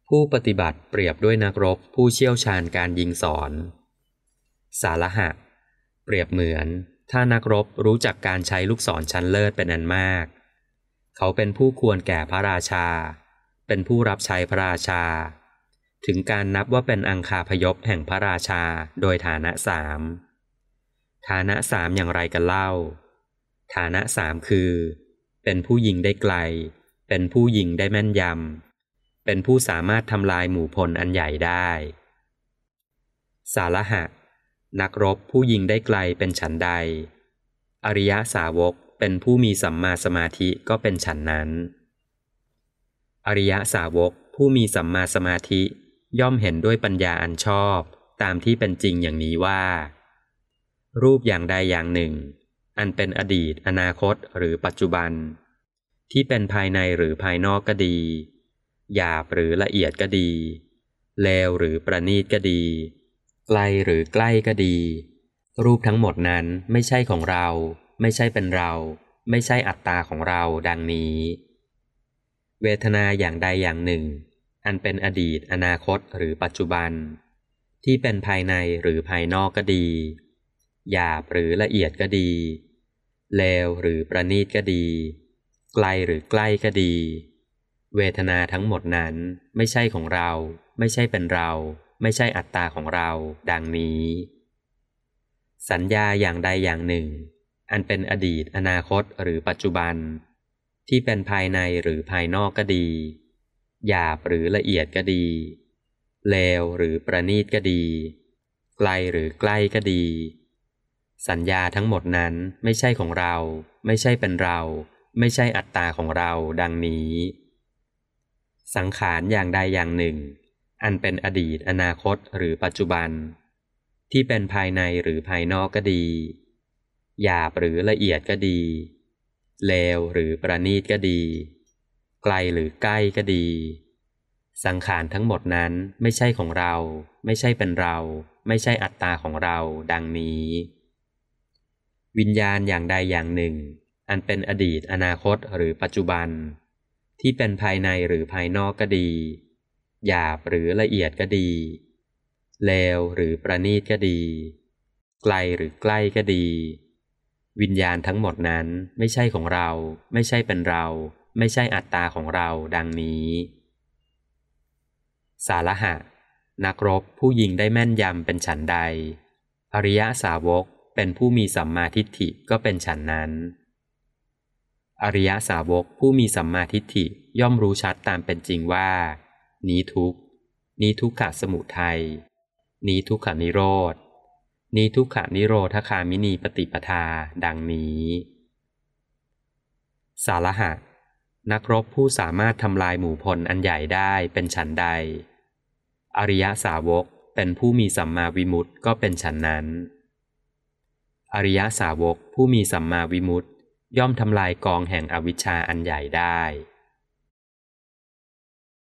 ผู้ปฏิบัติเปรียบด้วยนักรบผู้เชี่ยวชาญการยิงสอนสาระหะเปรียบเหมือนถ้านักรบรู้จักการใช้ลูกศรชั้นเลิศเป็นอันมากเขาเป็นผู้ควรแก่พระราชาเป็นผู้รับใช้พระราชาถึงการนับว่าเป็นอังคาพยพแห่งพระราชาโดยฐานะสามฐานะสามอย่างไรกันเล่าฐานะสามคือเป็นผู้ยิงได้ไกลเป็นผู้ยิงได้แม่นยำเป็นผู้สามารถทำลายหมู่พลอันใหญ่ได้สาระหะนักรบผู้ยิงได้ไกลเป็นฉันใดอริยสาวกเป็นผู้มีสัมมาสมาธิก็เป็นฉันนั้นอริยสาวกผู้มีสัมมาสมาธิย่อมเห็นด้วยปัญญาอันชอบตามที่เป็นจริงอย่างนี้ว่ารูปอย่างใดอย่างหนึ่งอันเป็นอดีตอนาคตหรือปัจจุบันที่เป็นภายในหรือภายนอกก็ดีหยาบหรือละเอียดก็ดีเลวหรือประณีตก็ดีไกลหรือใกล้ก็ดีรูปทั้งหมดนั้นไม่ใช่ของเราไม่ใช่เป็นเราไม่ใช่อัตตาของเราดังนี้เวทนาอย่างใดอย่างหนึ่งอันเป็นอดีตอนาคตหรือปัจจุบันที่เป็นภายในหรือภายนอกก็ดีหยาบหรือละเอียดก็ดีเลวหรือประณีตก็ดีไกลหรือใกล้ก็ดีเวทนาทั้งหมดนั้นไม่ใช่ของเราไม่ใช่เป็นเราไม่ใช่อัตตาของเราดังนี้สัญญาอย่างใดอย่างหนึ่งอันเป็นอดีตอนาคตหรือปัจจุบันที่เป็นภายในหรือภายนอกก็ดีหยาบหรือละเอียดก็ดีเลวหรือประณีตก็ดีไกลหรือใกล้ก็ดีสัญญาทั้งหมดนั้นไม่ใช่ของเราไม่ใช่เป็นเราไม่ใช่อัตตาของเราดังนี้สังขารอย่างใดอย่างหนึ่งอันเป็นอดีตอนาคตหรือปัจจุบันที่เป็นภายในหรือภายนอกก็ดีหยาบหรือละเอียดก็ดีเลวหรือประณีตก็ดีไกลหรือใกล้ก็ดีสังขารทั้งหมดนั้นไม่ใช่ของเราไม่ใช่เป็นเราไม่ใช่อัตตาของเราดังนี้วิญญาณอย่างใดอย่างหนึ่งอันเป็นอดีตอนาคตหรือปัจจุบันที่เป็นภายในหรือภายนอกก็ดีหยาบหรือละเอียดก็ดีเลวหรือประณีตก็ดีไกลหรือใกล้ก็ดีวิญญาณทั้งหมดนั้นไม่ใช่ของเราไม่ใช่เป็นเราไม่ใช่อัตตาของเราดังนี้สาระหะนักรบผู้ยิงได้แม่นยำเป็นฉันใดอริยสาวกเป็นผู้มีสัมมาทิฏฐิก็เป็นฉันนั้นอริยสาวกผู้มีสัมมาทิฏฐิย่อมรู้ชัดตามเป็นจริงว่านี้ทุกข์นี้ทุกขสมุทัยนี้ทุกขนิโรธนี้ทุกขนิโรธคามินีปฏิปทาดังนี้สาระหะนักรบผู้สามารถทำลายหมู่พลอันใหญ่ได้เป็นฉันใดอริยสาวกเป็นผู้มีสัมมาวิมุตติก็เป็นฉันนั้นอริยสาวกผู้มีสัมมาวิมุตติย่อมทำลายกองแห่งอวิชชาอันใหญ่ได้